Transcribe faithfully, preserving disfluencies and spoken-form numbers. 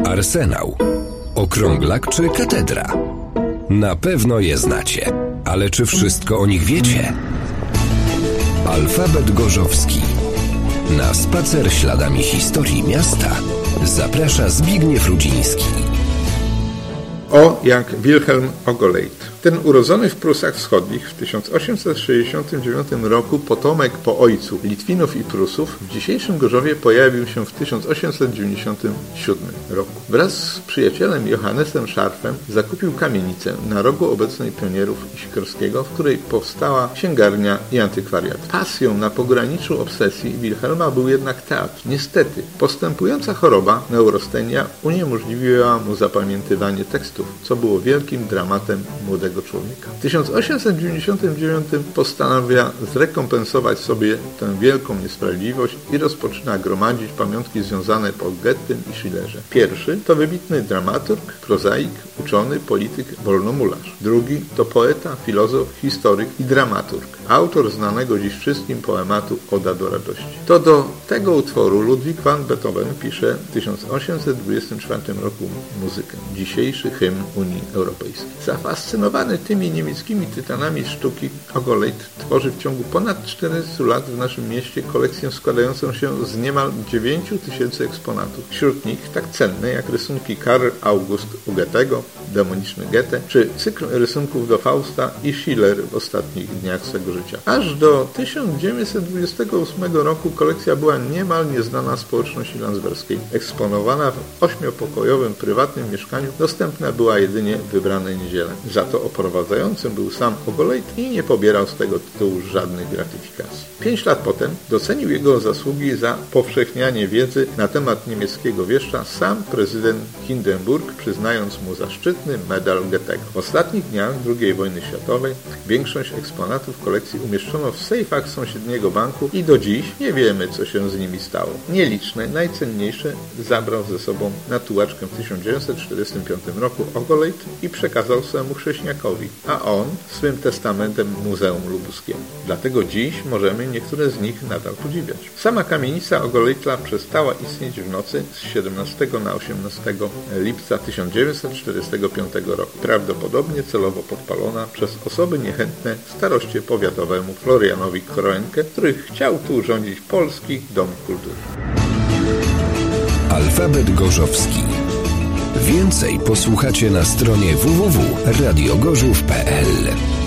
Arsenał, Okrąglak czy Katedra? Na pewno je znacie, ale czy wszystko o nich wiecie? Alfabet Gorzowski. Na spacer śladami historii miasta zaprasza Zbigniew Rudziński. O jak Wilhelm Ogolejt. Ten urodzony w Prusach Wschodnich w tysiąc osiemset sześćdziesiątym dziewiątym roku potomek po ojcu Litwinów i Prusów w dzisiejszym Gorzowie pojawił się w tysiąc osiemset dziewięćdziesiątym siódmym roku. Wraz z przyjacielem Johannesem Scharfem zakupił kamienicę na rogu obecnej Pionierów i Sikorskiego, w której powstała księgarnia i antykwariat. Pasją na pograniczu obsesji Wilhelma był jednak teatr. Niestety, postępująca choroba, neurostenia, uniemożliwiła mu zapamiętywanie tekstów, co było wielkim dramatem młodego człowieka. W tysiąc osiemset dziewięćdziesiątym dziewiątym postanawia zrekompensować sobie tę wielką niesprawiedliwość i rozpoczyna gromadzić pamiątki związane po Goethym i Schillerze. Pierwszy to wybitny dramaturg, prozaik, uczony, polityk, wolnomularz. Drugi to poeta, filozof, historyk i dramaturg, autor znanego dziś wszystkim poematu Oda do radości. To do tego utworu Ludwig van Beethoven pisze w tysiąc osiemset dwudziestym czwartym roku muzykę, dzisiejszy hymn Unii Europejskiej. Zafascynowany tymi niemieckimi tytanami sztuki, Ogolejt tworzy w ciągu ponad czterystu lat w naszym mieście kolekcję składającą się z niemal dziewięciu tysięcy eksponatów. Wśród nich tak cenne jak rysunki Karl August u Goethego, demoniczny Goethe, czy cykl rysunków do Fausta i Schiller w ostatnich dniach swego życia. Aż do tysiąc dziewięćset dwudziestego ósmego roku kolekcja była niemal nieznana społeczności landsberskiej. Eksponowana w ośmiopokojowym, prywatnym mieszkaniu, dostępna była jedynie w wybrane niedziele. Za to oprowadzającym był sam Ogolejt i nie pobierał z tego tytułu żadnych gratyfikacji. Pięć lat potem docenił jego zasługi za powszechnianie wiedzy na temat niemieckiego wieszcza sam prezydent Hindenburg, przyznając mu zaszczytny medal Goethego. W ostatnich dniach drugiej wojny światowej większość eksponatów kolekcji umieszczono w sejfach sąsiedniego banku i do dziś nie wiemy, co się z nimi stało. Nieliczne, najcenniejsze zabrał ze sobą na tułaczkę w tysiąc dziewięćset czterdziestym piątym roku Ogolejt i przekazał swemu chrześniakowi, a on swym testamentem Muzeum Lubuskiemu. Dlatego dziś możemy niektóre z nich nadal podziwiać. Sama kamienica Ogolejta przestała istnieć w nocy z siedemnastego na osiemnastego lipca tysiąc dziewięćset czterdziestego piątego roku. Prawdopodobnie celowo podpalona przez osoby niechętne staroście powiatowemu Florianowi Kroenke, który chciał tu urządzić Polski Dom Kultury. Alfabet Gorzowski. Więcej posłuchacie na stronie w w w kropka radio gorzów kropka p l.